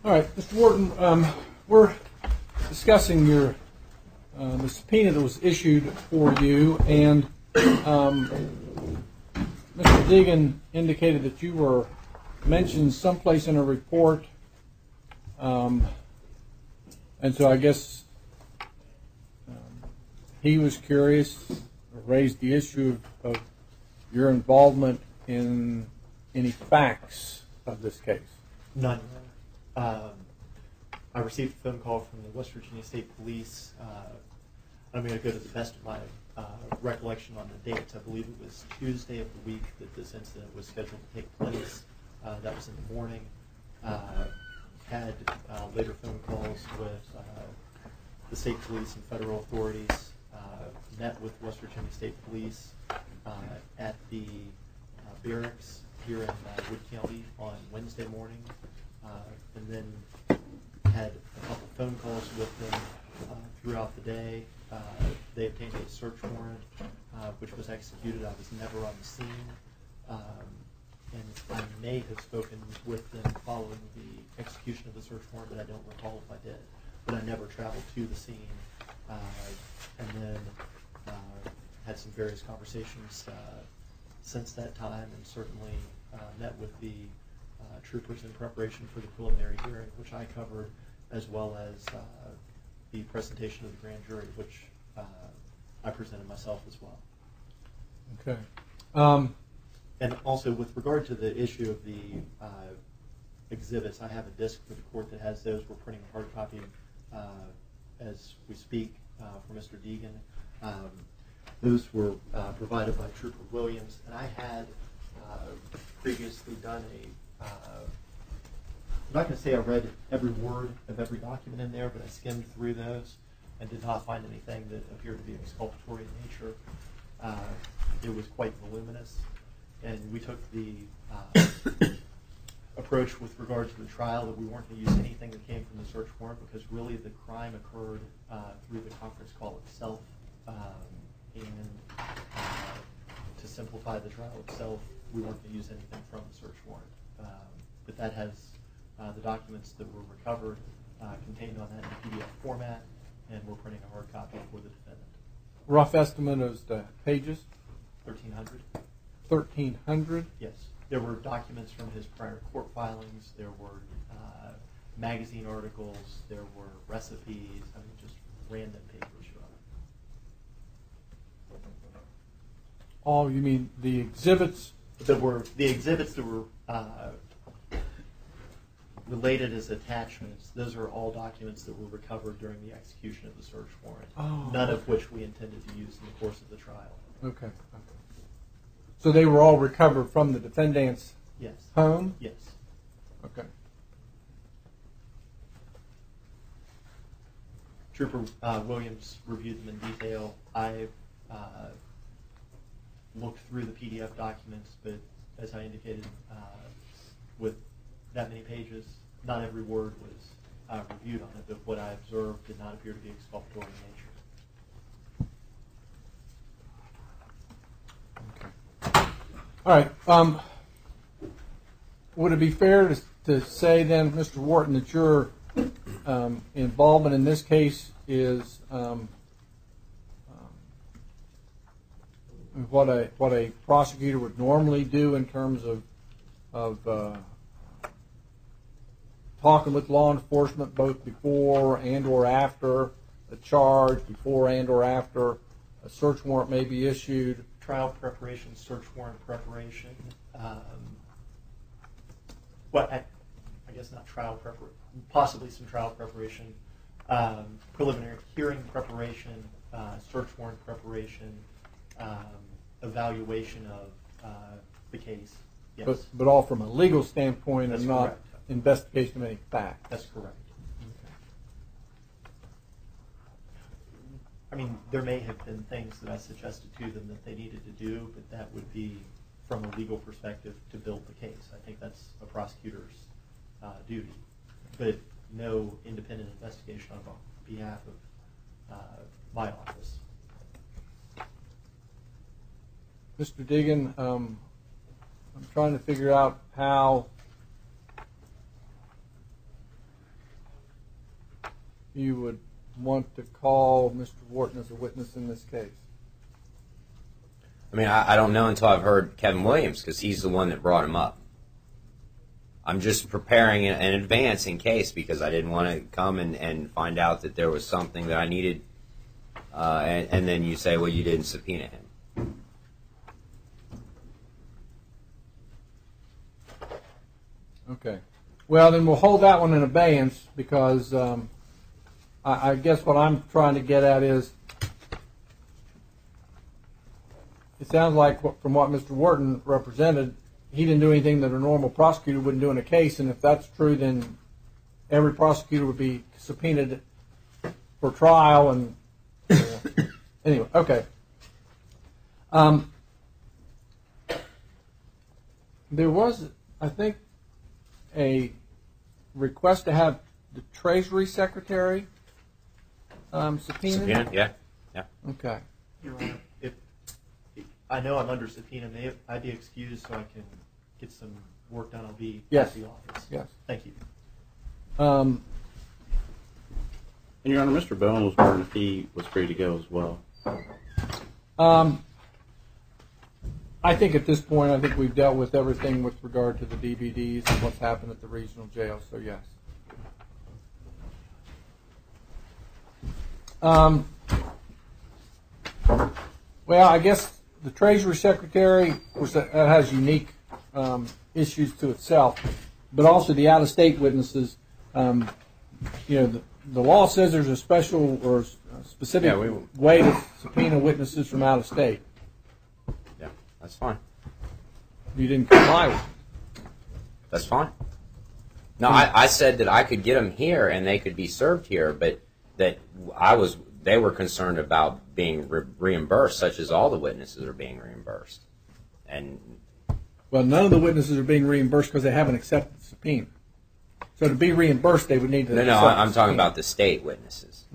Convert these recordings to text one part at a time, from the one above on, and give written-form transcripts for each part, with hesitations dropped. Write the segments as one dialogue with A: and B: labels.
A: All right, Mr. Wharton, we're discussing the subpoena that was issued for you, and Mr. Deegan indicated that you were mentioned someplace in a report, and so I guess he was curious, raised the issue of your involvement in any facts of this case.
B: None. I received a phone call from the West Virginia State Police. I'm going to go to the best of my recollection on the dates. I believe it was Tuesday of the week that this incident was scheduled to take place. That was in the morning. Had later phone calls with the state police and federal authorities. Met with West Virginia State Police at the barracks here in Wood County on Wednesday morning, and then had a couple phone calls with them throughout the day. They obtained a search warrant, which was executed. I was never on the scene, and I may have spoken with them following the execution of the search warrant, but I don't recall if I did. But I never traveled to the scene, and then had some various conversations since that time, and certainly met with the troopers in preparation for the preliminary hearing, which I covered, as well as the presentation of the grand jury, which I presented myself as well.
A: Okay.
B: And also, with regard to the issue of the exhibits, I have a disc for the court that has those. We're printing a hard copy as we speak for Mr. Deegan. Those were provided by Trooper Williams, and I had previously done I'm not going to say I read every word of every document in there, but I skimmed through those and did not find anything that appeared to be exculpatory in nature. It was quite voluminous, and we took the approach with regard to the trial that we weren't going to use anything that came from the search warrant, because really the crime occurred through the conference call itself, and to simplify the trial itself, we weren't going to use anything from the search warrant. But that has the documents that were recovered contained on that in PDF format, and we're printing a hard copy for the defendant.
A: Rough estimate of the pages?
B: 1,300.
A: 1,300?
B: Yes. There were documents from his prior court filings. There were magazine articles. There were recipes. I mean, just random papers.
A: Oh, you mean the exhibits?
B: The exhibits that were related as attachments. Those are all documents that were recovered during the execution of the search warrant. None of which we intended to use in the course of the trial.
A: Okay. So they were all recovered from the defendant's home?
B: Yes.
A: Okay.
B: Trooper Williams reviewed them in detail. I looked through the PDF documents, but as I indicated, with that many pages, not every word was reviewed on it, but what I observed did not appear to be exculpatory in nature.
A: Okay. All right. Would it be fair to say then, Mr. Wharton, that your involvement in this case is what a prosecutor would normally do in terms of talking with law enforcement both before and or after a charge, before and or after a search warrant may be issued?
B: Trial preparation, search warrant preparation. I guess not trial preparation, possibly some trial preparation, preliminary hearing preparation, search warrant preparation, evaluation of the case. Yes.
A: But all from a legal standpoint.
B: That's
A: and not
B: correct.
A: Investigation of any fact.
B: That's correct. I mean, there may have been things that I suggested to them that they needed to do, but that would be from a legal perspective to build the case. I think that's a prosecutor's duty, but no independent investigation on behalf of my office.
A: Mr. Deegan, I'm trying to figure out how you would want to call Mr. Wharton as a witness in this case?
C: I mean, I don't know until I've heard Kevin Williams, because he's the one that brought him up. I'm just preparing in advance in case, because I didn't want to come and find out that there was something that I needed, and then you say, well, you didn't subpoena him.
A: Okay. Well, then we'll hold that one in abeyance, because I guess what I'm trying to get at is, it sounds like from what Mr. Wharton represented, he didn't do anything that a normal prosecutor wouldn't do in a case, and if that's true, then every prosecutor would be subpoenaed for trial, and anyway, okay. There was, I think, a request to have the Treasury Secretary subpoenaed?
C: Subpoena? Yeah.
A: Okay.
B: Your Honor, if I know I'm under subpoena, may I be excused so I can get some work done? I'll be
A: Yes.
B: at the office.
A: Yes.
B: Thank you.
D: And Your Honor, Mr. Bowen was wondering if he was free to go as well.
A: I think at this point, I think we've dealt with everything with regard to the DVDs and what's happened at the regional jail, so yes. Well, I guess the Treasury Secretary, of course, that has unique issues to itself, but also the out-of-state witnesses. The law says there's a special or specific way to subpoena witnesses from out of state.
C: Yeah, that's fine.
A: You didn't comply with it.
C: That's fine. No, I said that I could get them here and they could be served here, but that they were concerned about being reimbursed, such as all the witnesses are being reimbursed. And
A: Well, none of the witnesses are being reimbursed because they haven't accepted the subpoena. So to be reimbursed, they would need to.
C: no, I'm talking about the state witnesses.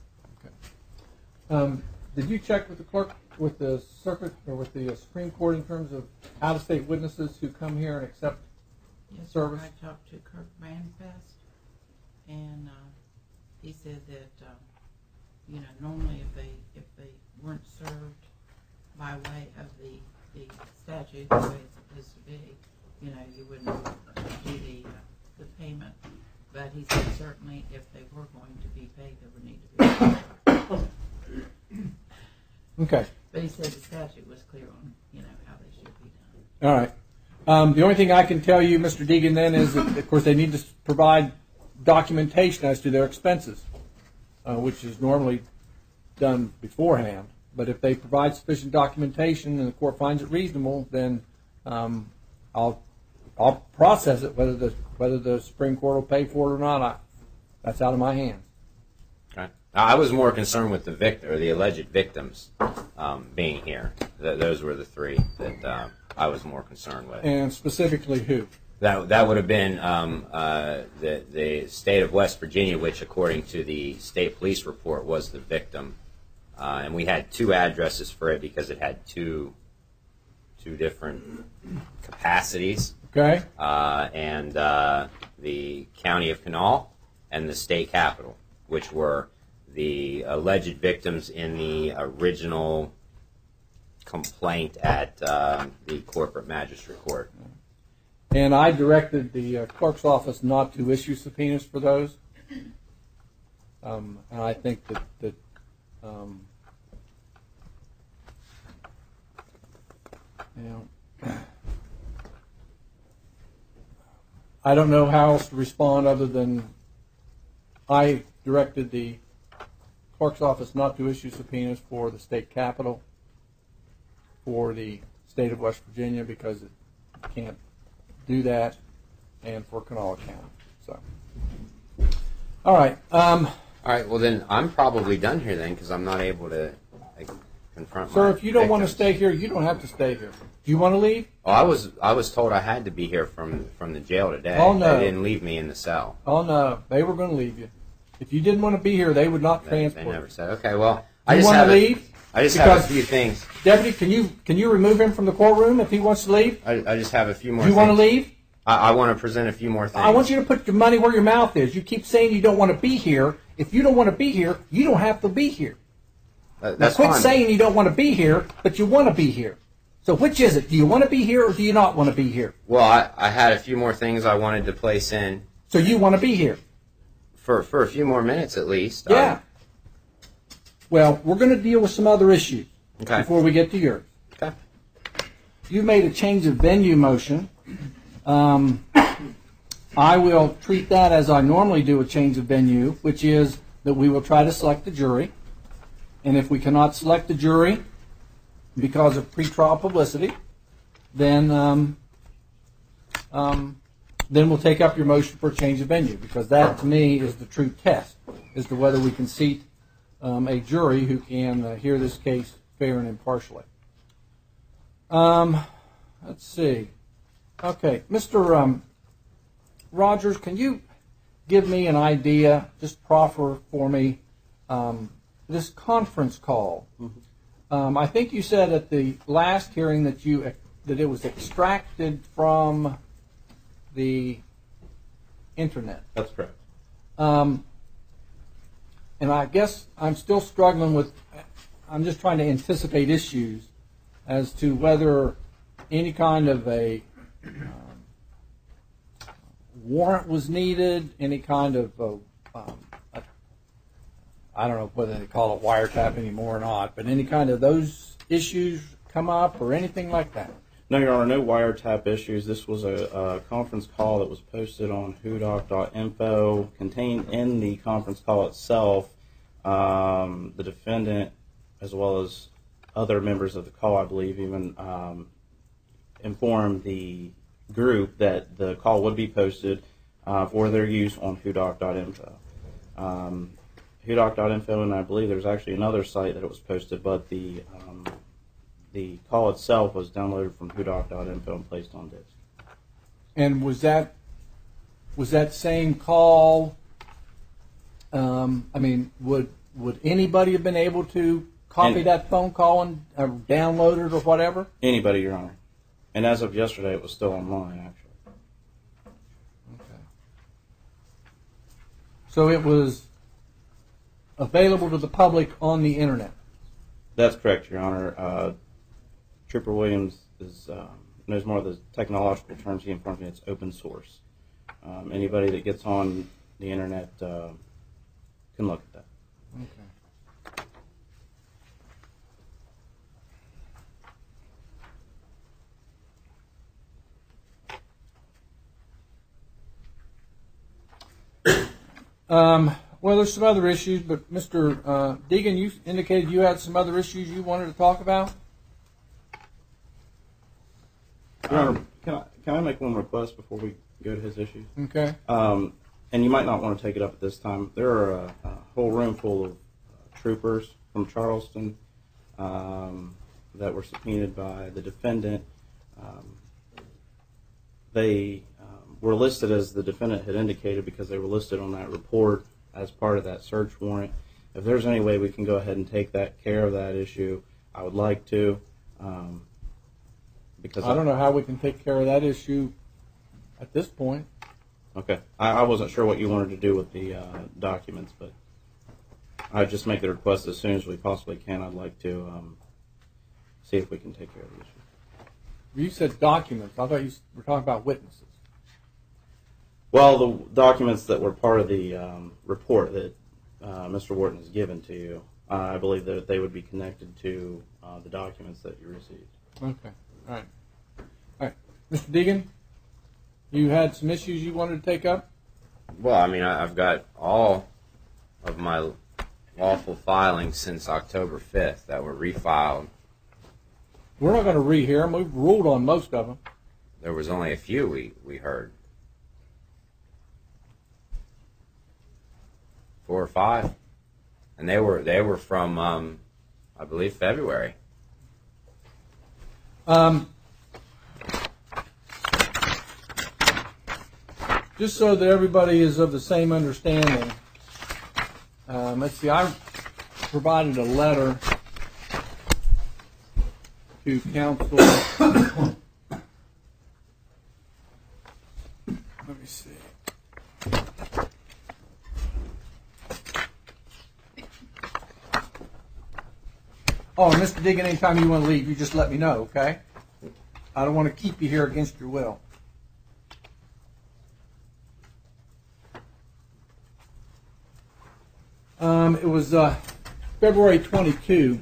A: Okay. Did you check with the clerk, with the circuit, or with the Supreme Court in terms of out-of-state witnesses who come here and accept service?
E: I talked to Kirk Manifest, and he said that normally if they weren't served by way of the statute the way it's supposed to be, you wouldn't do the payment. But he said certainly if they were going to be paid, they would need to be paid.
A: Okay.
E: But he said the statute was clear on how they should be done.
A: All right. The only thing I can tell you, Mr. Deegan, then is that, of course, they need to provide documentation as to their expenses, which is normally done beforehand. But if they provide sufficient documentation and the court finds it reasonable, then I'll process it. Whether the Supreme Court will pay for it or not, that's out of my hands.
C: Okay. I was more concerned with the alleged victims being here. Those were the three that I was more concerned with.
A: And specifically who?
C: That would have been the state of West Virginia, which, according to the state police report, was the victim. And we had two addresses for it because it had two different capacities.
A: Okay.
C: And the county of Kanawha and the state capital, which were the alleged victims in the original complaint at the corporate magistrate court.
A: And I directed the clerk's office not to issue subpoenas for those. And I think that I don't know how else to respond other than I directed the clerk's office not to issue subpoenas for the state capital, for the state of West Virginia, because it can't do that, and for Kanawha County. So, all right.
C: All right. Well, then I'm probably done here then, because I'm not able to confront.
A: Sir,
C: my
A: if you don't want to
C: victims.
A: stay here, you don't have to stay here. Do you want to leave?
C: Oh, I was told I had to be here from the jail today.
A: Oh, no.
C: They didn't leave me in the cell.
A: Oh no, they were going to leave you. If you didn't want to be here, they would not
C: They
A: transport
C: never
A: you.
C: said. Okay. Well,
A: You want to leave?
C: I just have a
A: Because-
C: few things.
A: Deputy, can you remove him from the courtroom if he wants to leave?
C: I just have a few more.
A: Do you want to
C: things.
A: leave?
C: I want to present a few more things.
A: I want you to put your money where your mouth is. You keep saying you don't want to be here. If you don't want to be here, you don't have to be here. Now
C: That's
A: quit
C: fine.
A: saying you don't want to be here, but you want to be here. So which is it? Do you want to be here or do you not want to be here?
C: Well, I had a few more things I wanted to place in
A: So you want to be here.
C: for a few more minutes at least.
A: Yeah. Well, we're going to deal with some other issues
C: Okay.
A: before we get to yours.
C: Okay.
A: You made a change of venue motion. I will treat that as I normally do a change of venue, which is that we will try to select the jury. And if we cannot select the jury because of pretrial publicity, then we'll take up your motion for a change of venue, because that, to me, is the true test as to whether we can seat a jury who can hear this case fair and impartially. Let's see. Okay, Mr. Rogers, can you give me an idea, just proffer for me, this conference call? I think you said at the last hearing that it was extracted from the internet.
D: That's correct.
A: And I guess I'm still struggling with, I'm just trying to anticipate issues as to whether any kind of a warrant was needed, any kind of, I don't know whether they call it wiretap anymore or not, but any kind of those issues come up or anything like that.
D: No, Your Honor, no wiretap issues. This was a conference call that was posted on whodoc.info. Contained in the conference call itself, the defendant, as well as other members of the call, I believe, even informed the group that the call would be posted for their use on whodoc.info. Whodoc.info, and I believe there's actually another site that it was posted, but the call itself was downloaded from whodoc.info and placed on disk.
A: And was that same call? I mean, would anybody have been able to copy that phone call and download it or whatever?
D: Anybody, Your Honor. And as of yesterday, it was still online, actually.
A: Okay. So it was available to the public on the internet.
D: That's correct, Your Honor. Trooper Williams knows more of the technological terms. He informed me it's open source. Anybody that gets on the internet can look at that.
A: Okay. Well, there's some other issues, but Mr. Deegan, you indicated you had some other issues you wanted to talk about?
D: Your Honor, can I make one request before we go to his issues?
A: Okay.
D: And you might not want to take it up at this time. There are a whole room full of troopers from Charleston that were subpoenaed by the defendant. They were listed as the defendant had indicated because they were listed on that report as part of that search warrant. If there's any way we can go ahead and take care of that issue, I would like to. Because
A: I don't know how we can take care of that issue at this point.
D: Okay. I wasn't sure what you wanted to do with the documents, but I'd just make the request as soon as we possibly can. I'd like to see if we can take care of the issue.
A: You said documents. I thought you were talking about witnesses.
D: Well, the documents that were part of the report that Mr. Wharton has given to you, I believe that they would be connected to the documents that you received.
A: Okay. All right. All right. Mr. Deegan, you had some issues you wanted to take up?
C: Well, I mean, I've got all of my lawful filings since October 5th that were refiled.
A: We're not going to rehear them. We've ruled on most of them.
C: There was only a few we heard. 4 or 5. And they were from, I believe, February.
A: Just so that everybody is of the same understanding, let's see, I provided a letter to counsel Oh, and Mr. Deegan, anytime you want to leave, you just let me know, okay? I don't want to keep you here against your will. It was February 22,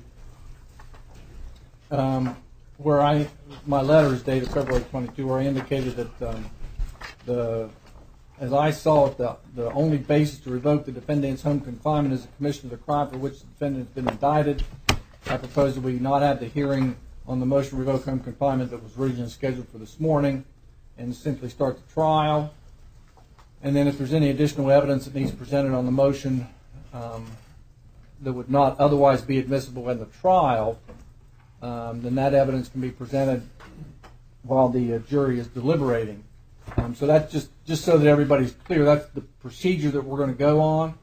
A: where my letter is dated February 22, where I indicated that as I saw it, the only basis to revoke the defendant's home confinement is the commission of the crime for which the defendant has been indicted. I propose that we not have the hearing on the motion to revoke home confinement that was originally scheduled for this morning and simply start the trial. And then if there's any additional evidence that needs presented on the motion that would not otherwise be admissible in the trial, then that evidence can be presented while the jury is deliberating. So that's just so that everybody's clear. That's the procedure that we're going to go on.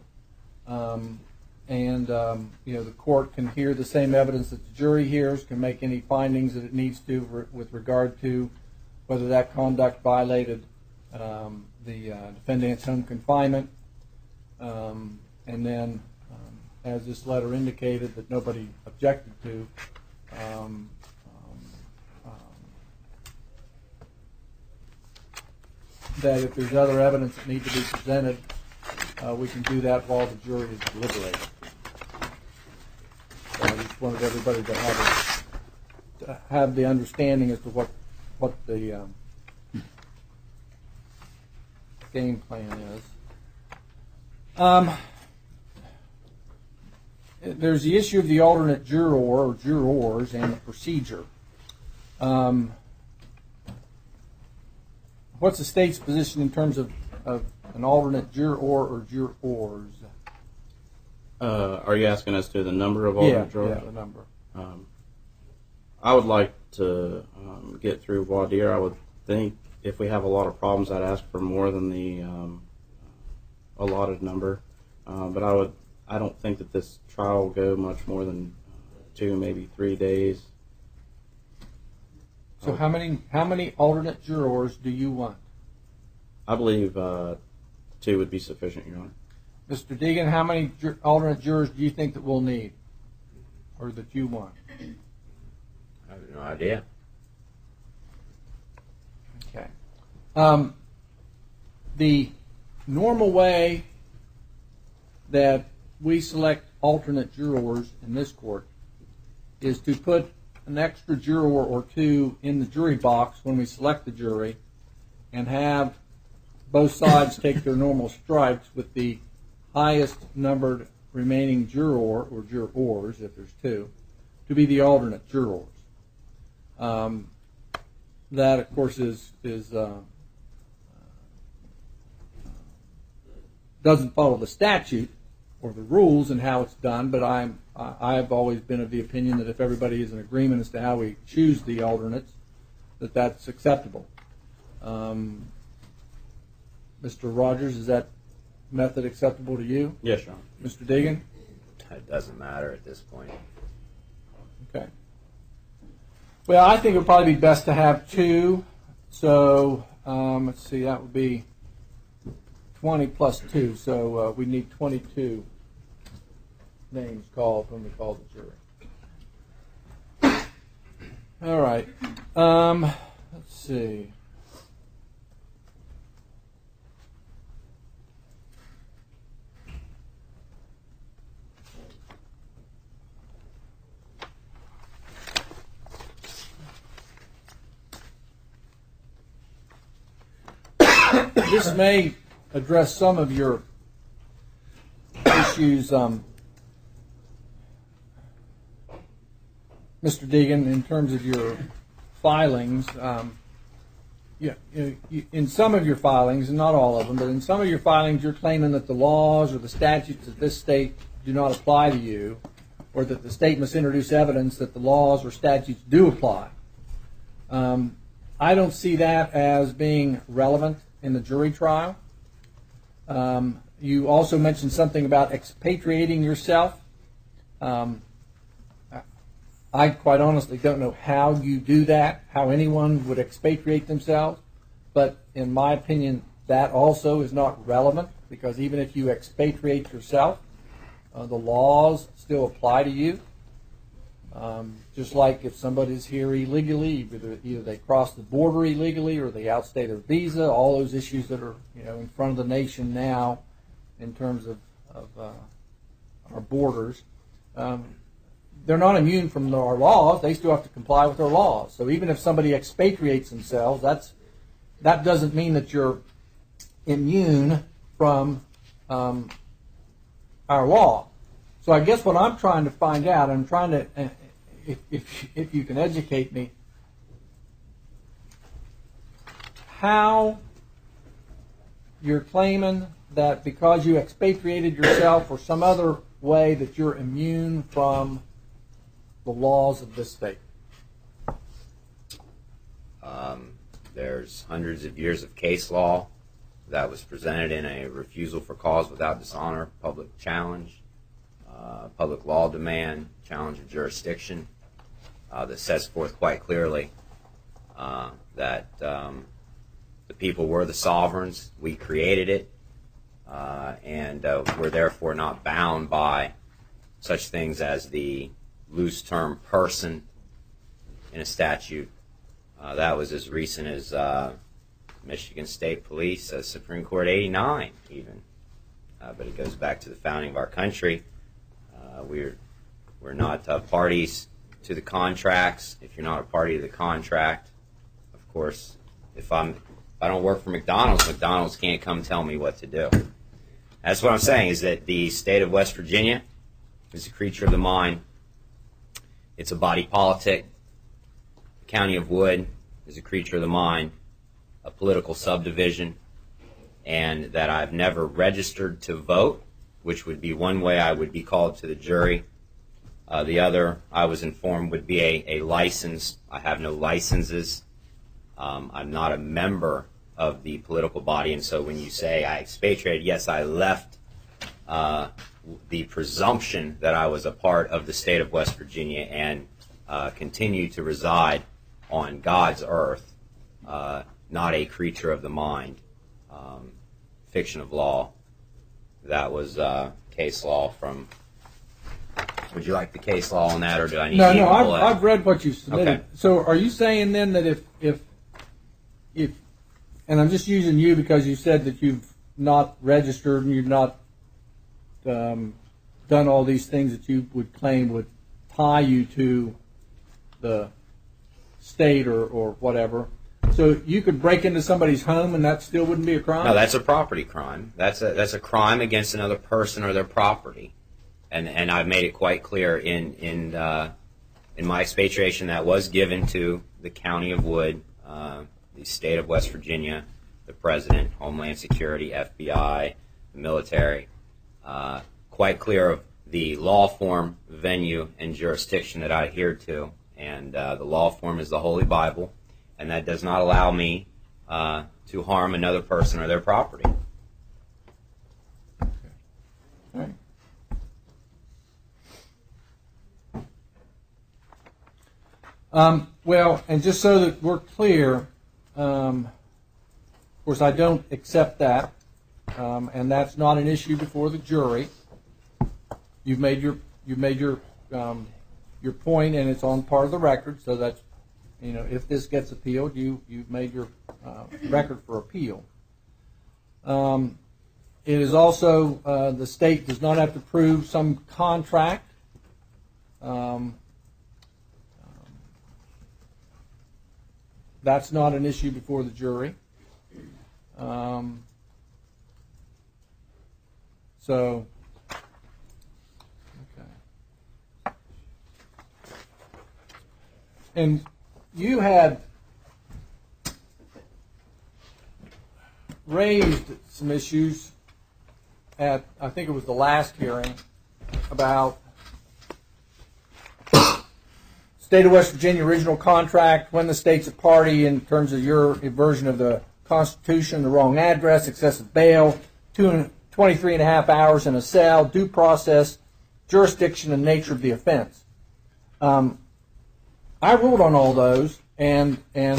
A: The court can hear the same evidence that the jury hears, can make any findings that it needs to with regard to whether that conduct violated the defendant's home confinement. And then, as this letter indicated that nobody objected to, that if there's other evidence that needs to be presented, we can do that while the jury is deliberating. So I just wanted everybody to have the understanding as to what the game plan is. There's the issue of the alternate juror or jurors and the procedure. What's the state's position in terms of an alternate juror or jurors?
D: Are you asking us to the number of alternate jurors?
A: Yeah, the number.
D: I would like to get through voir dire. I would think if we have a lot of problems, I'd ask for more than the allotted number. But I don't think that this trial will go much more than 2, maybe 3 days.
A: So how many alternate jurors do you want?
D: I believe 2 would be sufficient, Your Honor.
A: Mr. Deegan, how many alternate jurors do you think that we'll need, or that you want?
C: I have no idea.
A: Okay. The normal way that we select alternate jurors in this court is to put an extra juror or 2 in the jury box when we select the jury and have both sides take their normal strikes with the highest numbered remaining juror or jurors, if there's 2, to be the alternate jurors. That, of course, doesn't follow the statute or the rules and how it's done, but I've always been of the opinion that if everybody is in agreement as to how we choose the alternates, that's acceptable. Mr. Rogers, is that method acceptable to you?
D: Yes, Your Honor.
A: Mr. Deegan?
C: It doesn't matter at this point.
A: Okay. Well, I think it would probably be best to have 2. So let's see, that would be 20 plus 2. So we need 22 names called when we call the jury. All right. Let's see. This may address some of your issues, Mr. Deegan, in terms of your filings. In some of your filings, and not all of them, but in some of your filings, you're claiming that the laws or the statutes of this state do not apply to you, or that the state must introduce evidence that the laws or statutes do apply. I don't see that as being relevant in the jury trial. You also mentioned something about expatriating yourself. I quite honestly don't know how you do that, how anyone would expatriate themselves, but in my opinion, that also is not relevant, because even if you expatriate yourself, the laws still apply to you. Just like if somebody's here illegally, either they cross the border illegally or they outstay their visa, all those issues that are in front of the nation now in terms of our borders, they're not immune from our laws. They still have to comply with our laws. So even if somebody expatriates themselves, that doesn't mean that you're immune from our law. So I guess what I'm trying to find out, I'm trying to, if you can educate me, how you're claiming that because you expatriated yourself or some other way that you're immune from the laws of this state.
C: There's hundreds of years of case law that was presented in a refusal for cause without dishonor, public challenge, public law demand, challenge of jurisdiction, that sets forth quite clearly that the people were the sovereigns, we created it, and we're therefore not bound by such things as the loose term person in a statute. That was as recent as Michigan State Police, Supreme Court 89 even. But it goes back to the founding of our country. We're not parties to the contracts. If you're not a party to the contract, of course, if I don't work for McDonald's, McDonald's can't come tell me what to do. That's what I'm saying, is that the state of West Virginia is a creature of the mind. It's a body politic. The county of Wood is a creature of the mind, a political subdivision, and that I've never registered to vote, which would be one way I would be called to the jury. The other, I was informed, would be a license. I have no licenses. I'm not a member of the political body, and so when you say I expatriated, yes, I left the presumption that I was a part of the state of West Virginia and continue to reside on God's earth, not a creature of the mind, fiction of law. That was case law from... Would you like the case law on that, or do I need to
A: No,
C: pull that?
A: I've read what you submitted.
C: Okay.
A: So are you saying then that if and I'm just using you because you said that you've not registered and you've not done all these things that you would claim would tie you to the state or whatever. So you could break into somebody's home and that still wouldn't be a crime?
C: No, that's a property crime. That's a crime against another person or their property. And I've made it quite clear in my expatriation that was given to the county of Wood, the state of West Virginia, the president, Homeland Security, FBI, the military, quite clear of the law form, venue, and jurisdiction that I adhere to. And the law form is the Holy Bible, and that does not allow me to harm another person or their property.
A: Okay. All right. Well, and just so that we're clear, of course, I don't accept that, and that's not an issue before the jury. You've made your point, and it's on part of the record, so that's, if this gets appealed, you've made your record for appeal. It is also the state does not have to prove some contract. That's not an issue before the jury. So, okay. And you had raised some issues at, I think it was the last hearing, about State of West Virginia original contract, when the state's a party in terms of your version of the Constitution, the wrong address, excessive bail, 23 and a half hours in a cell, due process, jurisdiction, and nature of the offense. I ruled on all those, and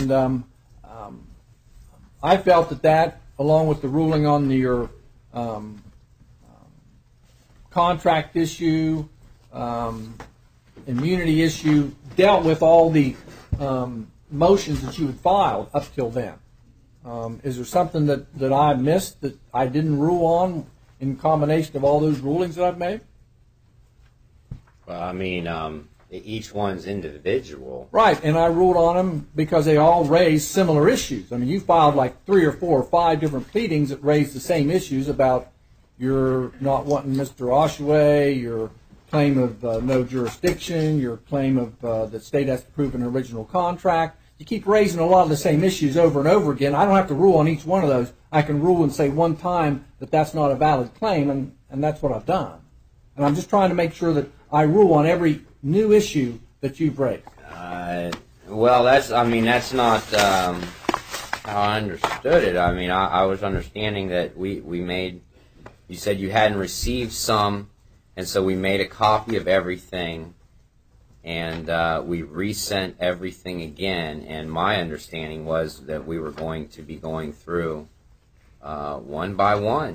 A: I felt that, along with the ruling on your contract issue, immunity issue dealt with all the motions that you had filed up till then. Is there something that I missed that I didn't rule on in combination of all those rulings that I've made?
C: Well, I mean, each one's individual.
A: Right, and I ruled on them because they all raise similar issues. I mean, you filed like 3 or 4 or 5 different pleadings that raised the same issues about your not wanting Mr. Oshaway, your claim of no jurisdiction, your claim of that state has to prove an original contract. You keep raising a lot of the same issues over and over again. I don't have to rule on each one of those. I can rule and say one time that that's not a valid claim, and that's what I've done. And I'm just trying to make sure that I rule on every new issue that you've raised.
C: Well, that's not how I understood it. I mean, I was understanding that we made, you said you hadn't received some, and so we made a copy of everything, and we resent everything again, and my understanding was that we were going to be going through one by one,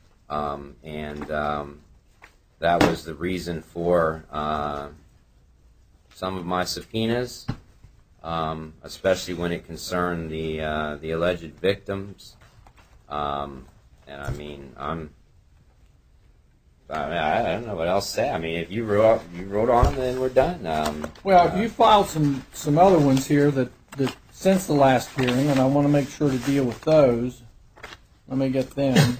C: and that was the reason for some of my subpoenas, especially when it concerned the alleged victims. And I mean, I don't know what else to say. I mean, if you wrote on them, then we're done.
A: Well, you filed some other ones here that since the last hearing, and I want to make sure to deal with those. Let me get them.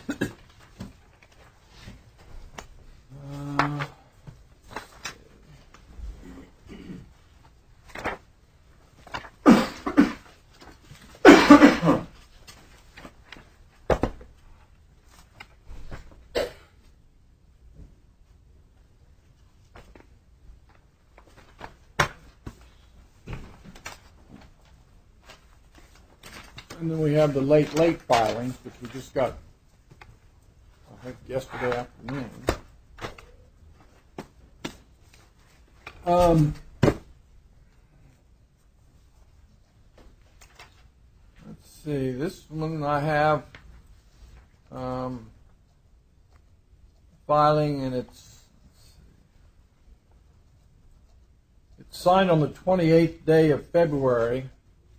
A: And then we have the late filings, which we just got, I think, yesterday afternoon. Let's see, this one I have filing, and it's signed on the 28th day of February.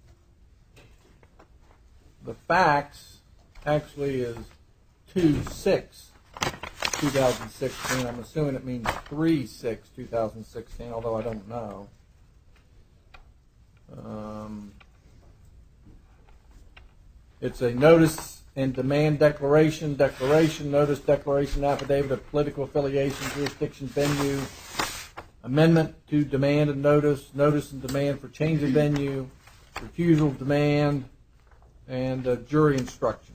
A: The fax actually is 2/6/2016. I'm assuming it means 3/6/2016, although I don't know. It's a notice and demand declaration, notice, declaration, affidavit of political affiliation, jurisdiction, venue, amendment to demand and notice and demand for change of venue, refusal of demand, and jury instructions.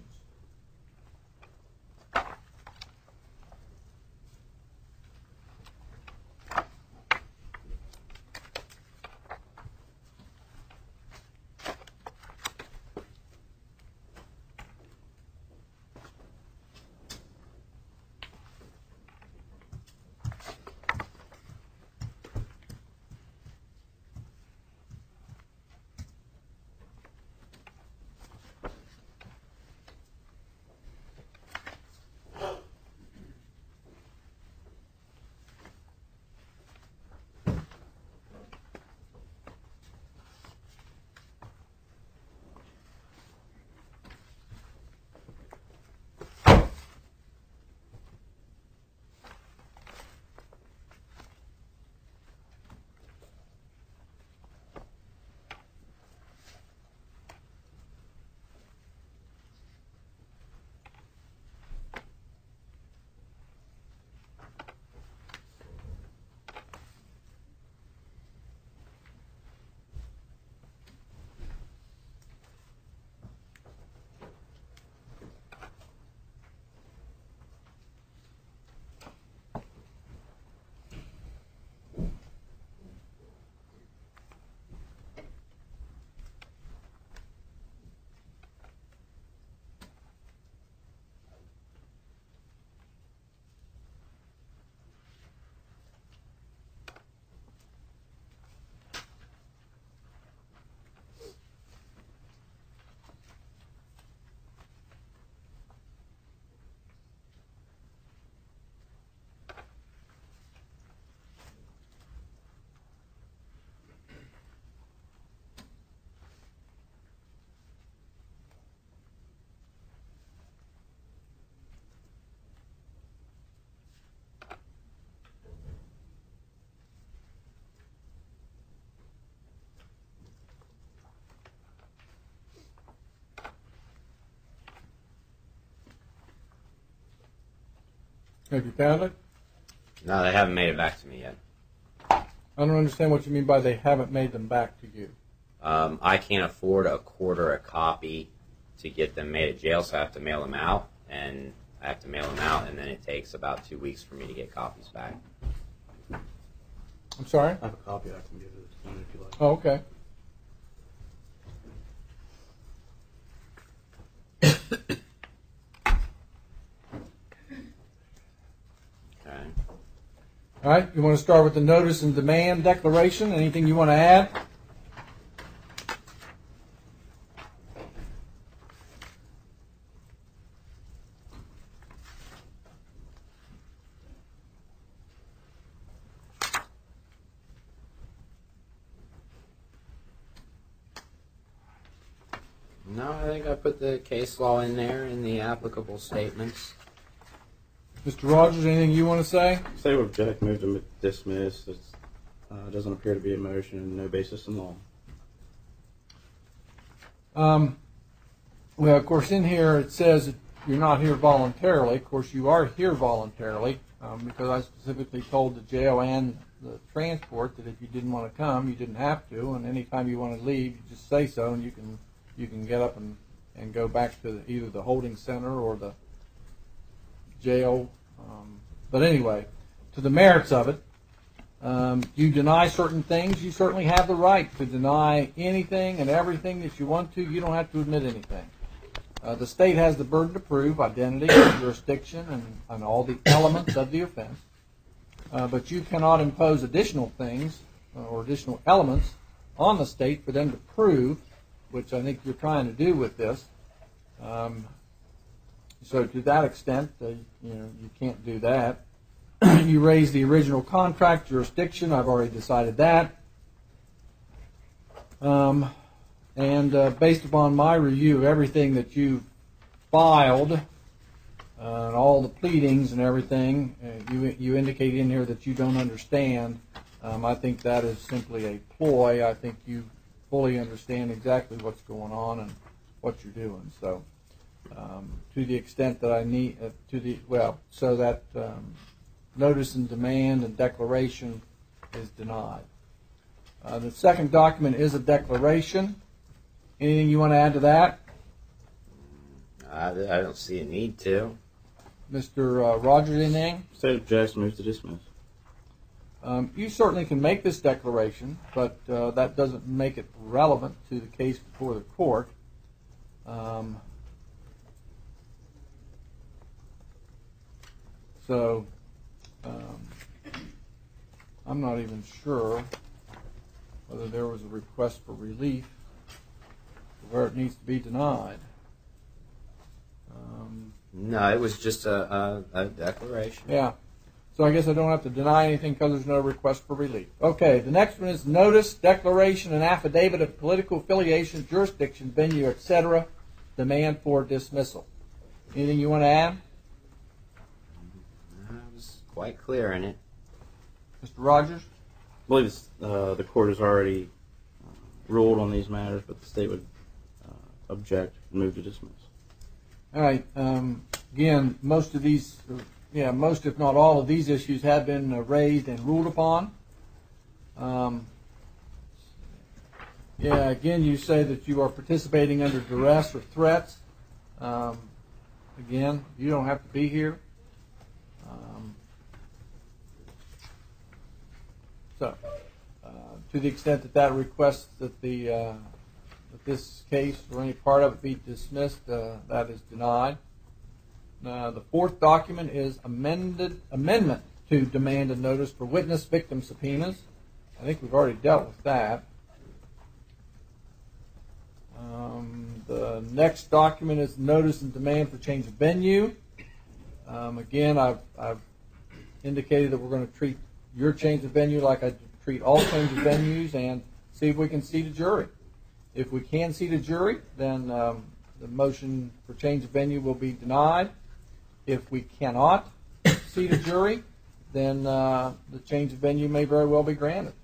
A: Have you found it?
C: No, they haven't made it back to me yet.
A: I don't understand what you mean by they haven't made them back to you.
C: I can't afford a quarter a copy to get them made at jail, so I have to mail them out, and then it takes about 2 weeks for me to get copies back.
A: I'm sorry?
D: I have a copy I can give it to you if you like.
A: Oh, okay.
C: Okay.
A: All right, you want to start with the notice and demand declaration? Anything you want to add?
C: No, I think I put the case law in there in the applicable statements.
A: Mr. Rogers, anything you want to say?
D: State would object, move to dismiss. It doesn't appear to be a motion and no basis in law.
A: Well, of course, in here it says that you're not here voluntarily. Of course, you are here voluntarily because I specifically told the jail and the transport that if you didn't want to come, you didn't have to, and anytime you want to leave, you just say so, and you can get up and go back to either the holding center or the jail. But anyway, to the merits of it, you deny certain things. You certainly have the right to deny anything and everything that you want to. You don't have to admit anything. The state has the burden to prove identity, jurisdiction, and all the elements of the offense. But you cannot impose additional things or additional elements on the state for them to prove, which I think you're trying to do with this. So to that extent, you can't do that. You raise the original contract jurisdiction. I've already decided that. And based upon my review of everything that you've filed, and all the pleadings and everything, you indicate in here that you don't understand. I think that is simply a ploy. I think you fully understand exactly what's going on and what you're doing. So to the extent that I need, so that notice and demand and declaration is denied. The second document is a declaration. Anything you want to add to that?
C: I don't see a need to.
A: Mr. Rogers, anything?
D: State objects, move to dismiss.
A: You certainly can make this declaration, but that doesn't make it relevant to the case before the court. So I'm not even sure whether there was a request for relief where it needs to be denied.
C: No, it was just a declaration.
A: Yeah. So I guess I don't have to deny anything because there's no request for relief. Okay, the next one is notice, declaration, and affidavit of political affiliation, jurisdiction, venue, etc. Demand for dismissal. Anything you want to add?
C: I was quite clear in it.
A: Mr. Rogers?
D: I believe the court has already ruled on these matters, but the state would object and move to dismiss.
A: All right. Again, most if not all of these issues have been raised and ruled upon. Again, you say that you are participating under duress or threats. Again, you don't have to be here. To the extent that requests that that this case or any part of it be dismissed, that is denied. The fourth document is amendment to demand a notice for witness victim subpoenas. I think we've already dealt with that. The next document is notice and demand for change of venue. Again, I've indicated that we're going to treat your change of venue like I treat all change of venues and see if we can seat a jury. If we can seat a jury, then the motion for change of venue will be denied. If we cannot seat a jury, then the change of venue may very well be granted.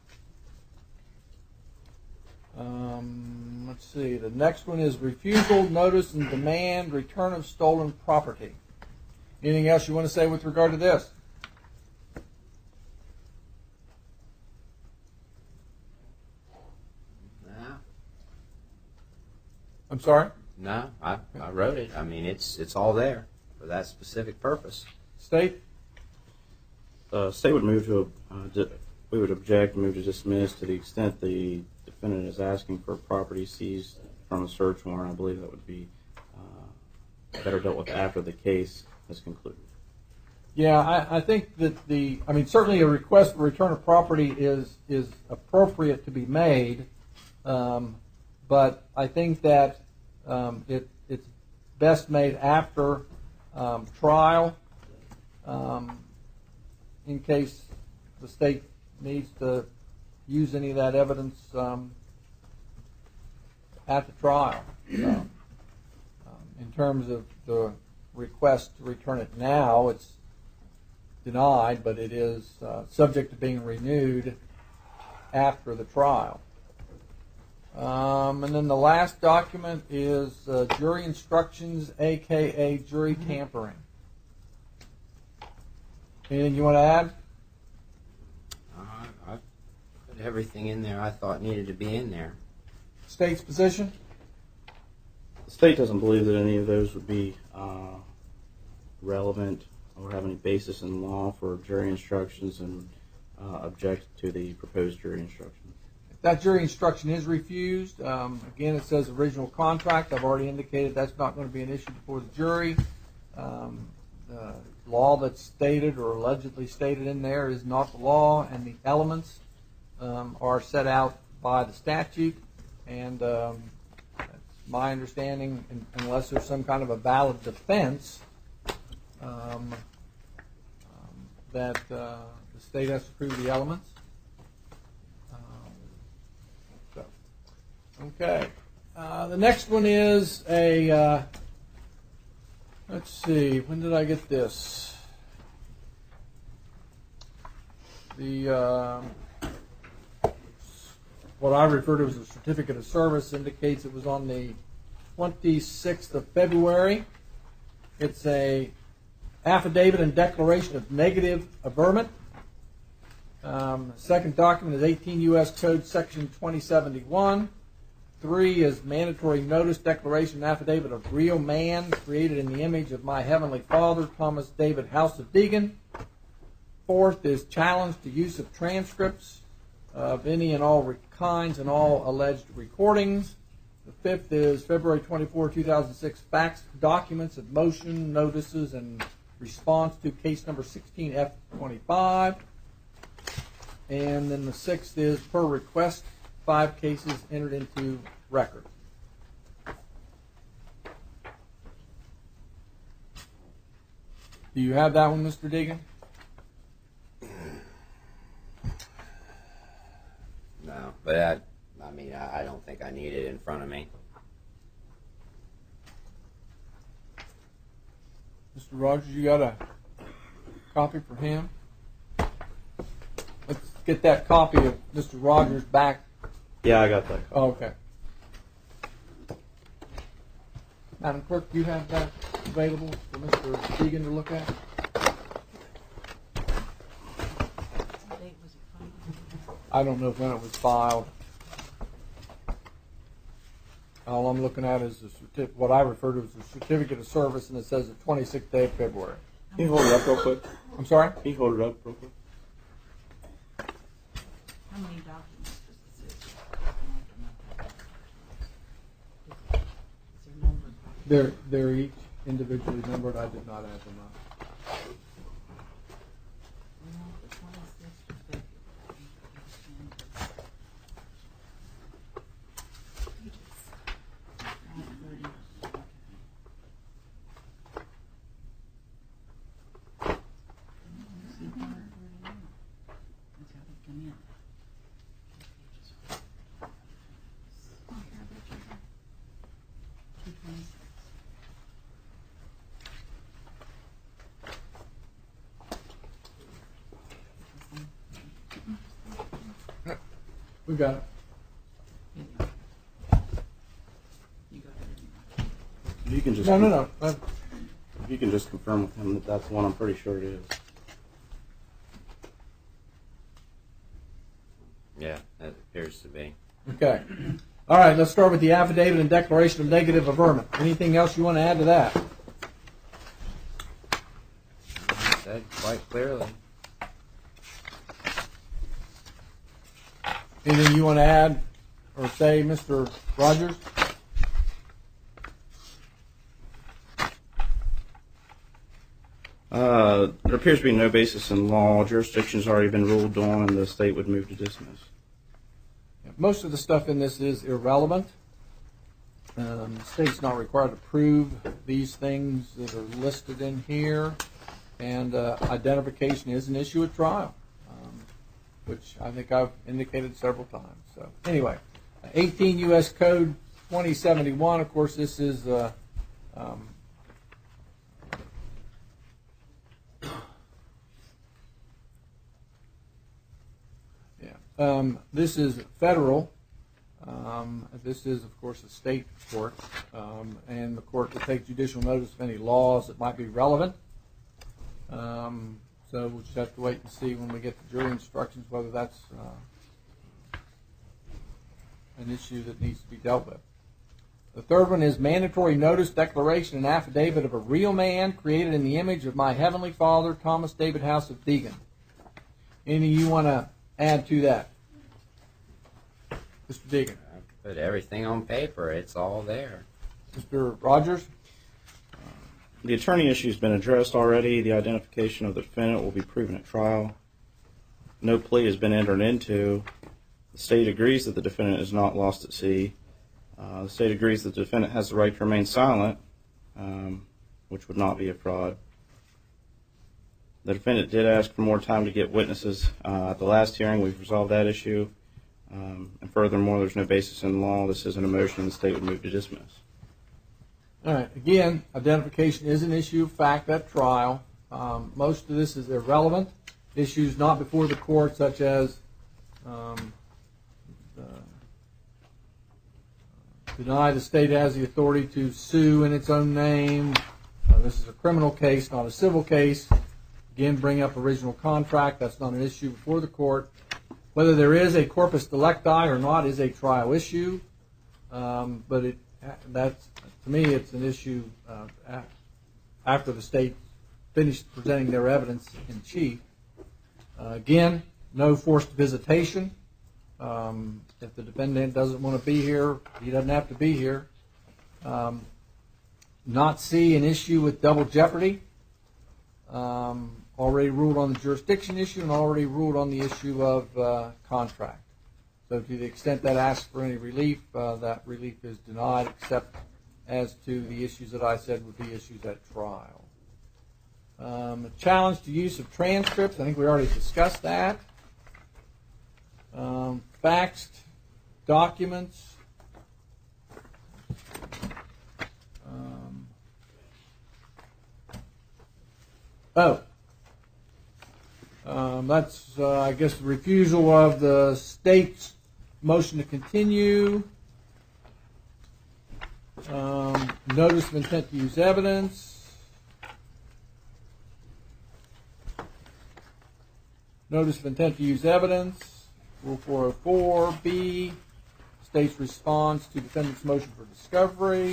A: Let's see. The next one is refusal, notice, and demand, return of stolen property. Anything else you want to say with regard to this?
C: No,
A: I'm sorry?
C: no, I wrote it. I mean, it's all there for that specific purpose.
A: State?
D: State would move to, we would object, move to dismiss to the extent the defendant is asking for property seized from a search warrant. I believe that would be better dealt with after the case is concluded.
A: Yeah, I think that certainly a request for return of property is appropriate to be made, but I think that it's best made after trial, in case the state needs to use any of that evidence at the trial. In terms of the request to return it now, it's denied, but it is subject to being renewed after the trial. And then the last document is jury instructions, aka jury tampering. Anything you want to add?
C: I put everything in there I thought needed to be in there.
A: State's position?
D: The state doesn't believe that any of those would be relevant or have any basis in law for jury instructions, and object to the proposed jury instruction.
A: If that jury instruction is refused, again, it says original contract. I've already indicated that's not going to be an issue before the jury. The law that's stated or allegedly stated in there is not the law, and the elements are set out by the statute, and that's my understanding, unless there's some kind of a valid defense, that the state has to prove the elements. Okay. The next one is a, let's see, when did I get this? The, what I refer to as a certificate of service indicates it was on the 26th of February. It's a affidavit and declaration of negative averment. Second document is 18 U.S. Code Section 2071. 3 is mandatory notice declaration affidavit of real man created in the image of my heavenly Father, Thomas David House of Deegan. 4th is challenge to use of transcripts of any and all kinds and all alleged recordings. The 5th is February 24, 2006 fax documents of motion, notices, and response to case number 16F25. And then the 6th is per request, 5 cases entered into record. Do you have that one, Mr. Deegan?
C: No, but I don't think I need it in front of me.
A: Mr. Rogers, you got a copy for him? Let's get that copy of Mr. Rogers back.
D: Yeah, I got that.
A: Oh, okay. Madam Clerk, do you have that available for Mr. Deegan to look at? I don't know when it was filed. All I'm looking at is what I refer to as the certificate of service, and it says the 26th day of February.
D: Can you hold it up real quick?
A: I'm sorry?
D: Can you hold it up real quick?
E: How many documents does it say? Is there numbered?
A: They're each individually numbered. I did not add them up.
E: Well, the 26th of February. That's how they come in.
A: We got it.
E: You got it.
D: You can just
A: No.
D: If you can just confirm with him that that's the one, I'm pretty sure it is.
C: Yeah, that appears to be.
A: Okay. All right, let's start with the affidavit and declaration of negative averment. Anything else you want to add to that?
C: Said quite clearly.
A: Anything you want to add or say, Mr. Rogers?
D: There appears to be no basis in law. Jurisdiction's already been ruled on, and the state would move to dismiss.
A: Most of the stuff in this is irrelevant. The state's not required to prove these things that are listed in here, and identification is an issue at trial, which I think I've indicated several times. So anyway, 18 U.S. Code 2071, of course, this is this is federal. This is, of course, a state court, and the court will take judicial notice of any laws that might be relevant. So we'll just have to wait and see when we get the jury instructions whether that's an issue that needs to be dealt with. The third one is mandatory notice, declaration, and affidavit of a real man created in the image of my heavenly Father, Thomas David House of Deegan. Anything you want to add to that, Mr. Deegan?
C: I put everything on paper. It's all there.
A: Mr. Rogers?
D: The attorney issue has been addressed already. The identification of the defendant will be proven at trial. No plea has been entered into. The state agrees that the defendant is not lost at sea. The state agrees that the defendant has the right to remain silent, which would not be a fraud. The defendant did ask for more time to get witnesses. At the last hearing, we've resolved that issue. And furthermore, there's no basis in law. This isn't a motion. The state would move to dismiss.
A: All right. Again, identification is an issue of fact at trial. Most of this is irrelevant. Issues not before the court, such as deny the state has the authority to sue in its own name. This is a criminal case, not a civil case. Again, bring up original contract. That's not an issue before the court. Whether there is a corpus delicti or not is a trial issue. But that's, to me, it's an issue after the state finished presenting their evidence in chief. Again, no forced visitation. If the defendant doesn't want to be here, he doesn't have to be here. Not see an issue with double jeopardy. Already ruled on the jurisdiction issue and already ruled on the issue of contract. So to the extent that asks for any relief, that relief is denied, except as to the issues that I said would be issues at trial. A challenge to use of transcripts. I think we already discussed that. Faxed documents. That's, I guess, the refusal of the state's motion to continue. Notice of intent to use evidence. Notice of intent to use evidence. Rule 404B. State's response to defendant's motion for discovery.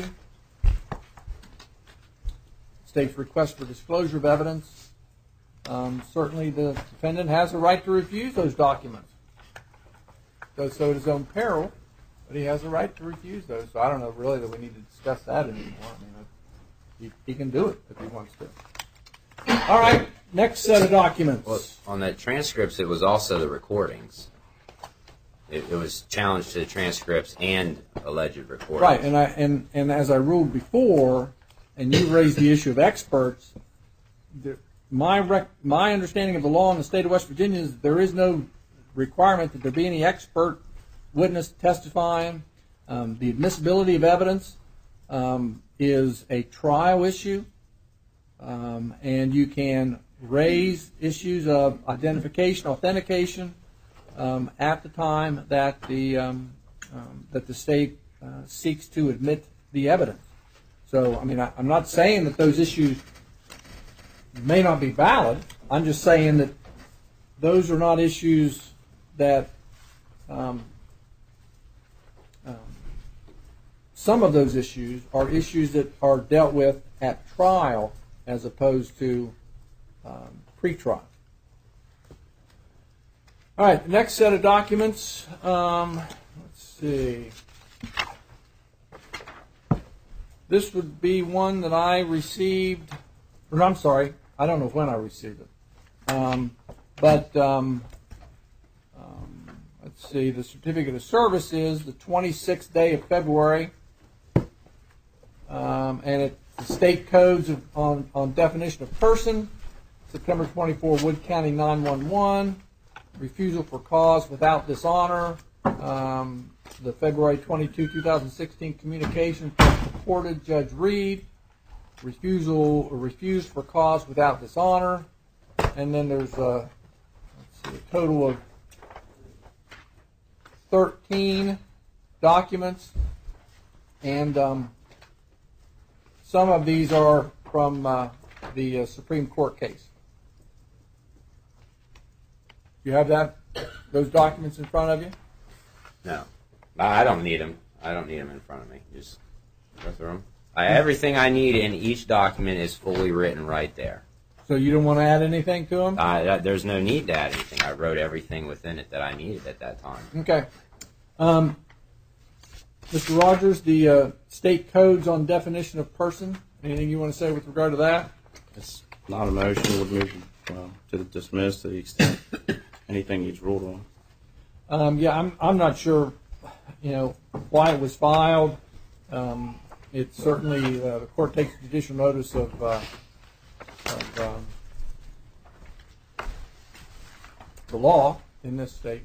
A: State's request for disclosure of evidence. Certainly the defendant has a right to refuse those documents. Does so at his own peril, but he has a right to refuse those. So I don't know really that we need to discuss that anymore. I mean, he can do it if he wants to. All right, next set of documents.
C: Well, on the transcripts, it was also the recordings. It was challenged to the transcripts and alleged recordings.
A: Right, and as I ruled before, and you raised the issue of experts, my understanding of the law in the state of West Virginia is there is no requirement that there be any expert witness testifying. The admissibility of evidence is a trial issue, and you can raise issues of identification, authentication at the time that the state seeks to admit the evidence. So, I mean, I'm not saying that those issues may not be valid. I'm just saying that those are not issues that some of those issues are issues that are dealt with at trial as opposed to pre-trial. All right, the next set of documents, let's see. This would be one that I received, or I'm sorry, I don't know when I received it. Let's see, the certificate of service is the 26th day of February, and it's the state codes on definition of person, September 24, Wood County 911, refusal for cause without dishonor, the February 22, 2016 communication from purported Judge Reed, refused for cause without dishonor, and then there's a total of 13 documents, and some of these are from the Supreme Court case. You have those documents in front of you?
C: No, I don't need them. I don't need them in front of me. Just go through them. Everything I need in each document is fully written right there.
A: So you don't want to add anything to them?
C: There's no need to add anything. I wrote everything within it that I needed at that time.
A: Okay. Mr. Rogers, the state codes on definition of person, anything you want to say with regard to that?
D: It's not a motion. Would move to dismiss to the extent anything needs ruled on.
A: Yeah, I'm not sure, why it was filed. It's certainly the court takes judicial notice of the law in this state.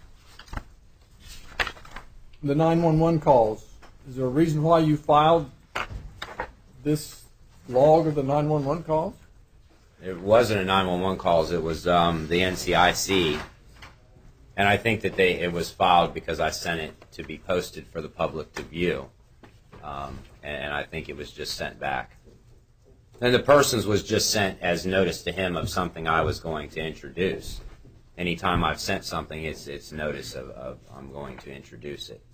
A: The 911 calls. Is there a reason why you filed this log of the 911 calls?
C: It wasn't a 911 calls. It was the NCIC, and I think that it was filed because I sent it to be posted for the public to view, and I think it was just sent back. And the person's was just sent as notice to him of something I was going to introduce. Anytime I've sent something, it's notice of I'm going to introduce it.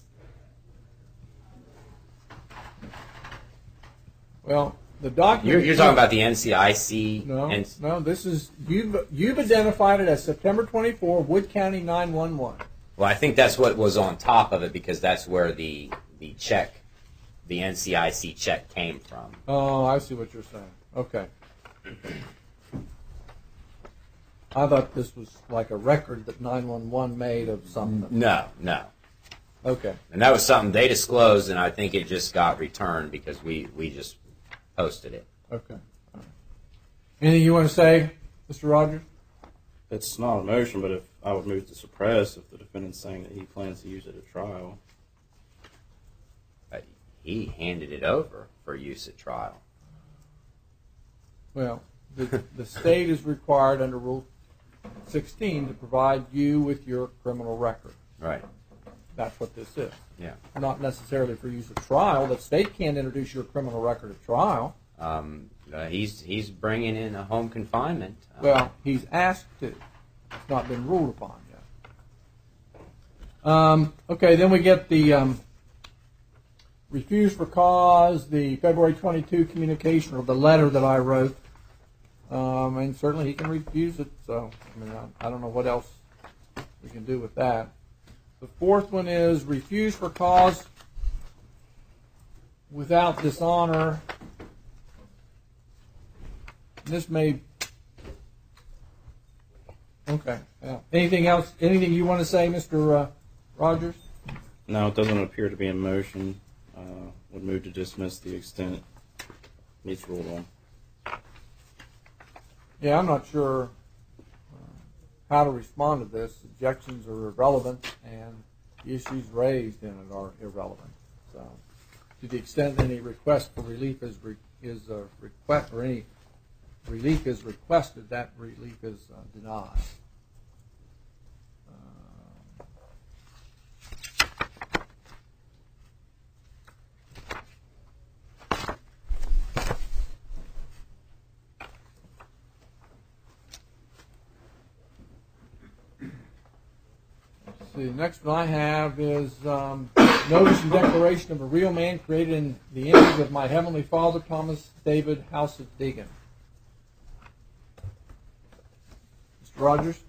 A: Well, the document.
C: You're talking about the NCIC.
A: No. This is you've identified it as September 24, Wood County 911.
C: Well, I think that's what was on top of it because that's where the check, the NCIC check came from.
A: Oh, I see what you're saying. Okay. I thought this was like a record that 911 made of something.
C: No.
A: Okay.
C: And that was something they disclosed, and I think it just got returned because we just posted it.
A: Okay. All right. Anything you want to say, Mr. Rogers?
D: It's not a motion, but if I would move to suppress if the defendant's saying that he plans to use it at trial.
C: He handed it over for use at trial.
A: Well, the state is required under Rule 16 to provide you with your criminal record.
C: Right.
A: That's what this is.
C: Yeah.
A: Not necessarily for use at trial. The state can't introduce your criminal record at trial.
C: He's bringing in a home confinement.
A: Well, he's asked to. It's not been ruled upon yet. Okay, then we get the refuse for cause, the February 22 communication, or the letter that I wrote. And certainly he can refuse it. So, I don't know what else we can do with that. The fourth one is refuse for cause without dishonor. This may. Okay. Yeah. Anything else? Anything you want to say, Mr. Rogers?
D: No, it doesn't appear to be in motion. Would move to dismiss the extent it needs ruled on.
A: Yeah, I'm not sure how to respond to this. Objections are irrelevant, and the issues raised in it are irrelevant. So, to the extent any request for relief is request or any relief is requested, that relief is denied. see. The next one I have is notice and declaration of a real man created in the image of my heavenly Father, Thomas David House of Deegan. Mr. Rogers?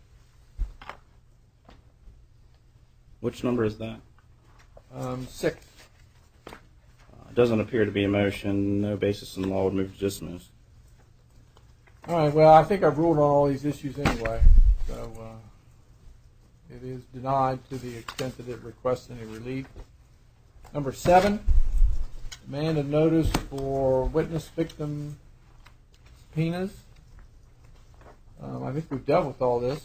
D: Which number is that?
A: 6.
D: It doesn't appear to be a motion. No basis in law would move to dismiss.
A: All right, well, I think I've ruled on all these issues anyway, so it is denied to the extent that it requests any relief. Number 7, demand of notice for witness victim subpoenas. I think we've dealt with all this.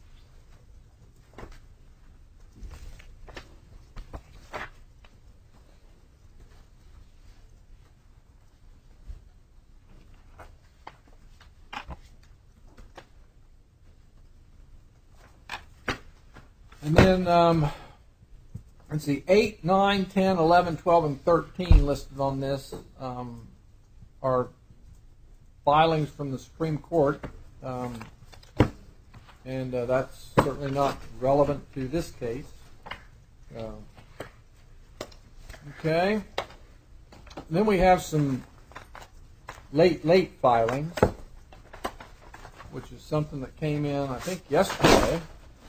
A: And then, let's see, 8, 9, 10, 11, 12, and 13 listed on this are filings from the Supreme Court. And that's certainly not relevant to this case. Okay. And then we have some late filings, which is something that came in, I think, yesterday.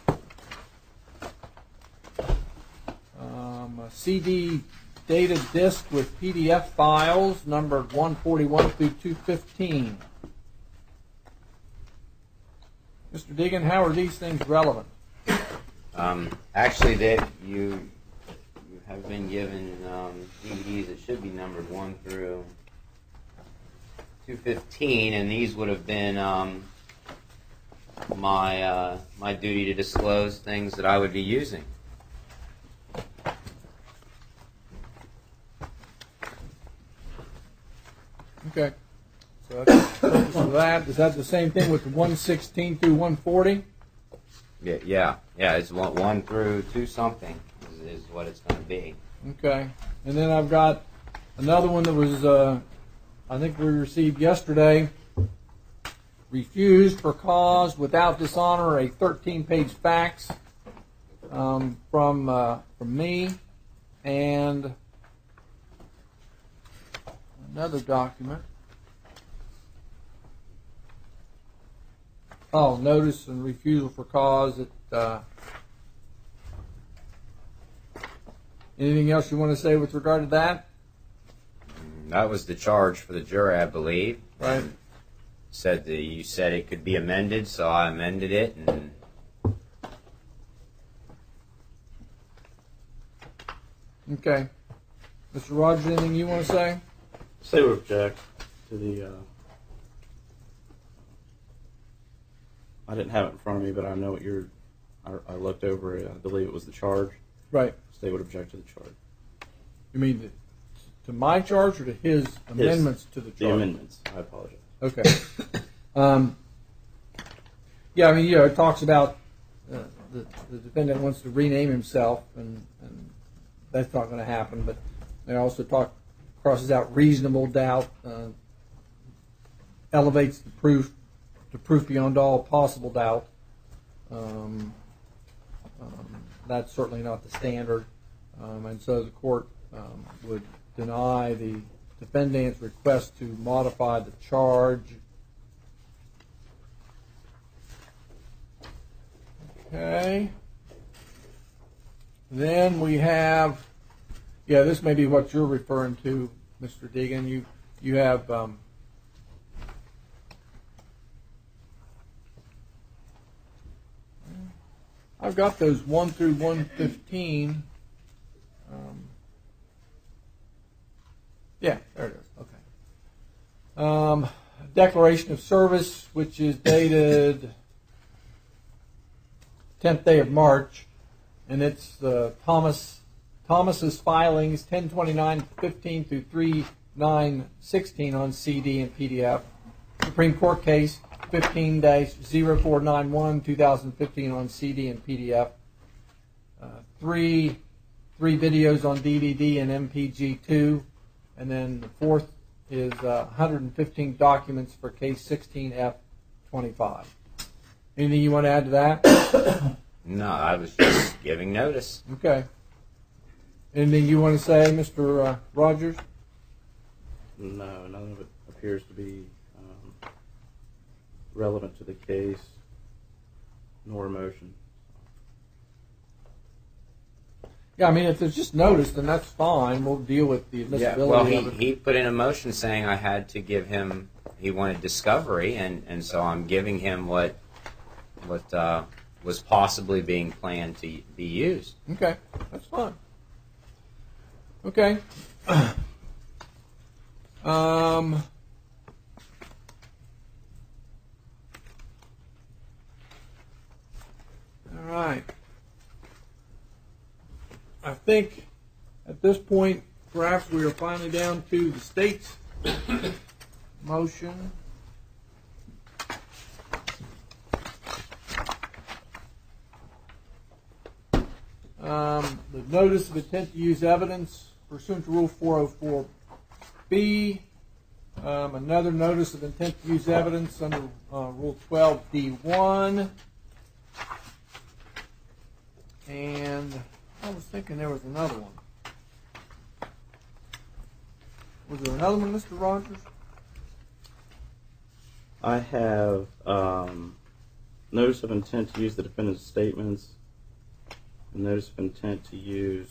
A: A CD data disk with PDF files numbered 141 through 215. Mr. Deegan, how are these things relevant?
C: Actually, you have been given DVDs that should be numbered 1 through 215, and these would have been my duty to disclose things that I would be using.
A: Okay. So that's the purpose of that. Is that the same thing with the 116 through 140?
C: Yeah. It's 1 through 2 something is what it's going to be.
A: Okay. And then I've got another one that was, I think we received yesterday. Refused for cause without dishonor, a 13-page fax from me, and another document. Oh, notice and refusal for cause. Anything else you want to say with regard to that?
C: That was the charge for the jury, I believe.
A: Right.
C: You said it could be amended, so I amended it. And
A: okay. Mr. Rogers, anything you want to say?
D: Say we object to the. I didn't have it in front of me, but I know what you're. I looked over it. I believe it was the charge.
A: Right.
D: State would object to the charge.
A: You mean to my charge or to his amendments to the charge?
D: The amendments. I apologize.
A: Okay. Yeah, I mean, it talks about the defendant wants to rename himself, and that's not going to happen. But it also crosses out reasonable doubt, elevates the proof to proof beyond all possible doubt. That's certainly not the standard, and so the court would deny the defendant's request to modify the charge. Okay. Then we have, this may be what you're referring to, Mr. Deegan. You have I've got those 1 through 115. There it is. Okay. Declaration of service, which is dated 10th day of March, and it's Thomas's filings 10/29/15 through 3/9/16 on CD and PDF. Supreme Court case 15-0491 2015 on CD and PDF. Three videos on DVD and MPG-2, and then the fourth is 115 documents for case 16F25. Anything you want to add to that?
C: No, I was just giving notice.
A: Okay. Anything you want to say, Mr. Rogers?
D: No, none of it appears to be relevant to the case, nor motion.
A: Yeah, I mean, if it's just notice, then that's fine. We'll deal with the admissibility
C: Well,
A: of it.
C: he put in a motion saying I had to give him. He wanted discovery, and so I'm giving him what was possibly being planned to be used.
A: Okay, that's fine. Okay. All right. I think at this point, perhaps we are finally down to the state's motion. The notice of intent to use evidence pursuant to Rule 404B. Another notice of intent to use evidence under Rule 12D1. And I was thinking there was another one. Was there another one, Mr. Rogers?
D: I have notice of intent to use the defendant's statements, and notice of intent to use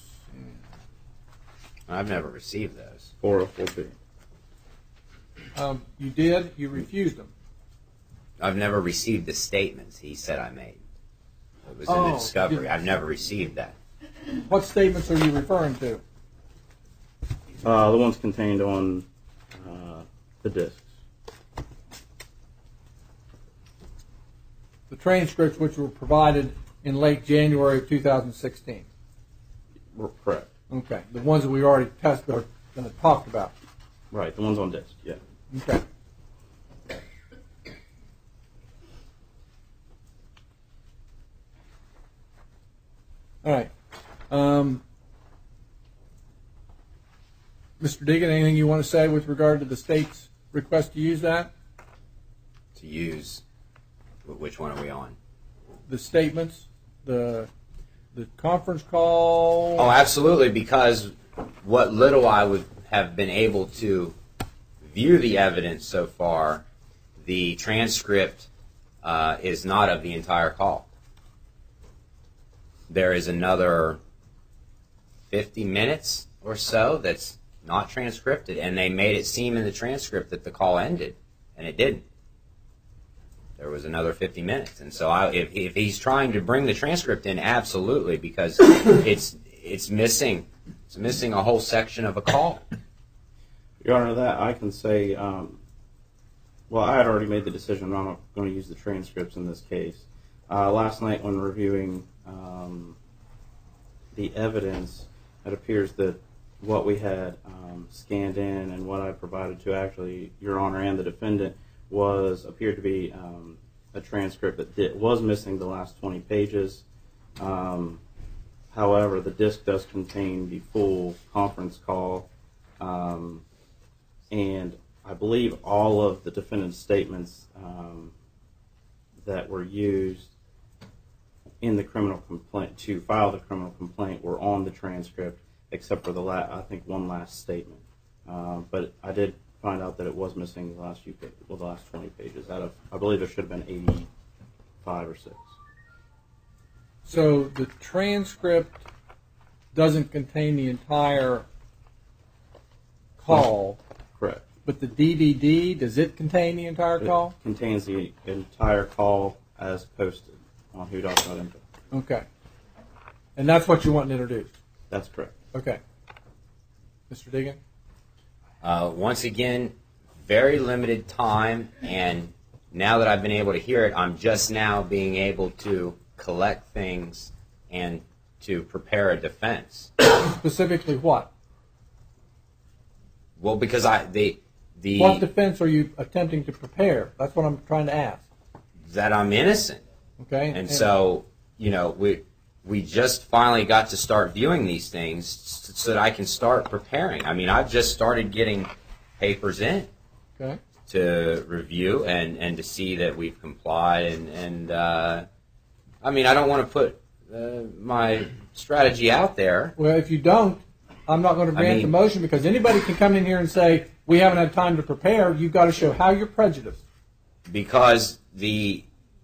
C: I've never received those.
D: 404B.
A: You did. You refused them.
C: I've never received the statements he said I made. It was in
A: Oh,
C: the discovery.
A: you-
C: I've never received that.
A: What statements are you referring to?
D: The ones contained on the discs.
A: The transcripts which were provided in late January of 2016.
D: Correct.
A: Okay. The ones that we already talked about.
D: Right, the ones on disc, yeah.
A: Okay. All right. Mr. Deegan, anything you want to say with regard to the state's request to use that?
C: To use, which one are we on?
A: The statements, the conference call.
C: Oh, absolutely, because what little I would have been able to view the evidence so far, the transcript is not of the entire call. There is another 50 minutes or so that's not transcripted, and they made it seem in the transcript that the call ended, and it didn't. There was another 50 minutes, and so if he's trying to bring the transcript in, absolutely, because it's missing a whole section of a call.
D: Your Honor, that I can say, well, I had already made the decision I'm not going to use the transcripts in this case. Last night when reviewing the evidence, it appears that what we had scanned in and what I provided to actually Your Honor and the defendant appeared to be a transcript that was missing the last 20 pages. However, the disc does contain the full conference call, and I believe all of the defendant's statements that were used in the criminal complaint to file the criminal complaint were on the transcript, except for I think one last statement. But I did find out that it was missing the last few pages, the last 20 pages out of, I believe there should have been 85 or 6.
A: So the transcript doesn't contain the entire call,
D: Correct.
A: but the DVD, does it contain the entire call?
D: It contains the entire call as posted on whodoc.info.
A: Okay. And that's what you want introduced?
D: That's correct.
A: Okay. Mr. Deegan?
C: Once again, very limited time, and now that I've been able to hear it, I'm just now being able to collect things and to prepare a defense.
A: Specifically what?
C: Well, because
A: What defense are you attempting to prepare? That's what I'm trying to ask.
C: that I'm innocent,
A: Okay?
C: and so we just finally got to start viewing these things so that I can start preparing. I mean, I've just started getting papers in
A: Okay.
C: to review and to see that we've complied. And I mean, I don't want to put my strategy out there.
A: Well, if you don't, I'm not going to grant the motion because anybody can come in here and say, we haven't had time to prepare. You've got to show how you're prejudiced.
C: Because the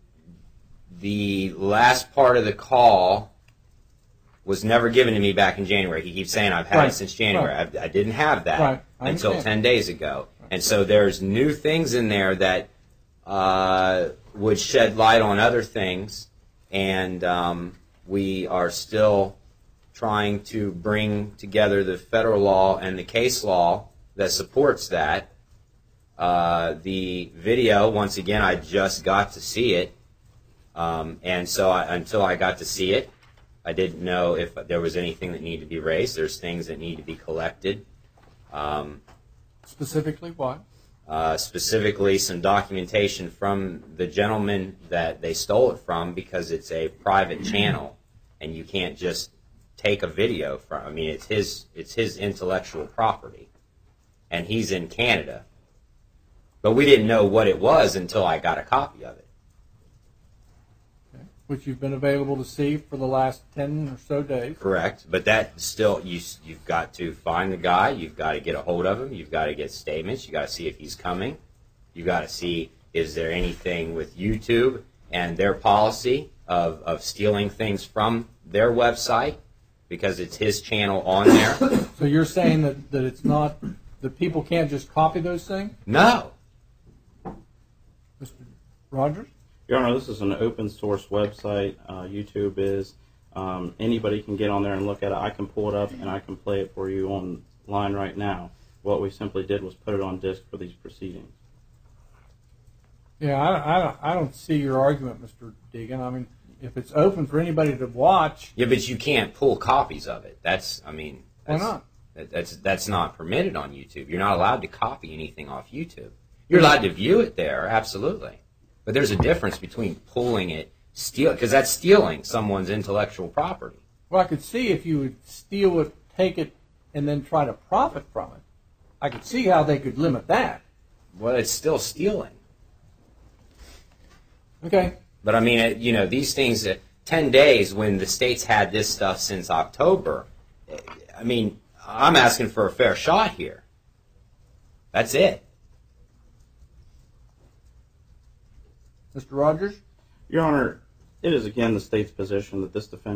C: last part of the call was never given to me back in January. He keeps saying I've had it since January.
A: Right.
C: I didn't have that
A: Right.
C: until 10 days ago. And so there's new things in there that would shed light on other things. And we are still trying to bring together the federal law and the case law that supports that. The video, once again, I just got to see it. And so until I got to see it, I didn't know if there was anything that needed to be raised. There's things that need to be collected.
A: Specifically what?
C: Specifically some documentation from the gentleman that they stole it from, because it's a private channel and you can't just take a video from. I mean, it's his intellectual property, and he's in Canada. But we didn't know what it was until I got a copy of it.
A: Okay. Which you've been available to see for the last 10 or so days.
C: Correct, but that still, you've got to find the guy, you've got to get a hold of him, you've got to get statements, you've got to see if he's coming, you've got to see is there anything with YouTube and their policy of stealing things from their website, because it's his channel on there.
A: So you're saying that it's not, that people can't just copy those things?
C: No.
A: Mr. Rogers?
D: Your Honor, this is an open source website. YouTube is. Anybody can get on there and look at it. I can pull it up and I can play it for you online right now. What we simply did was put it on disc for these proceedings.
A: Yeah, I don't see your argument, Mr. Deegan. I mean, if it's open for anybody to watch.
C: Yeah, but you can't pull copies of it.
A: Why not?
C: That's not permitted on YouTube. You're not allowed to copy anything off YouTube. You're allowed to view it there, absolutely. But there's a difference between pulling it, because that's stealing someone's intellectual property.
A: Well, I could see if you would steal it, take it, and then try to profit from it. I could see how they could limit that.
C: Well, it's still stealing.
A: Okay.
C: But I mean, these things, 10 days when the state's had this stuff since October, I mean, I'm asking for a fair shot here. That's it.
A: Mr. Rogers?
D: Your Honor, it is again the state's position that this defendant